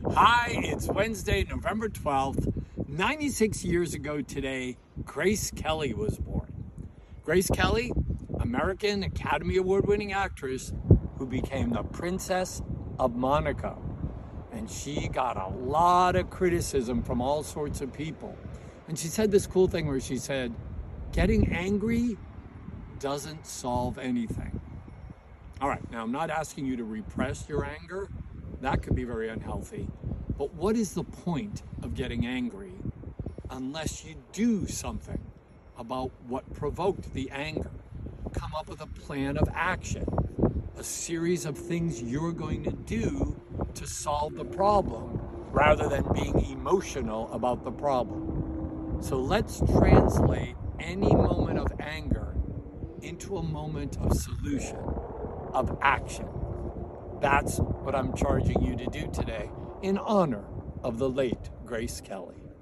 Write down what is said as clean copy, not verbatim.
Hi, it's Wednesday, November 12th. 96 years ago today, Grace Kelly was born. Grace Kelly, American Academy Award-winning actress who became the Princess of Monaco. And she got a lot of criticism from all sorts of people. And she said this cool thing where she said, getting angry doesn't solve anything. All right, now I'm not asking you to repress your anger. That could be very unhealthy. But what is the point of getting angry unless you do something about what provoked the anger? Come up with a plan of action, a series of things you're going to do to solve the problem rather than being emotional about the problem. So let's translate any moment of anger into a moment of solution, of action. That's what I'm charging you to do today in honor of the late Grace Kelly.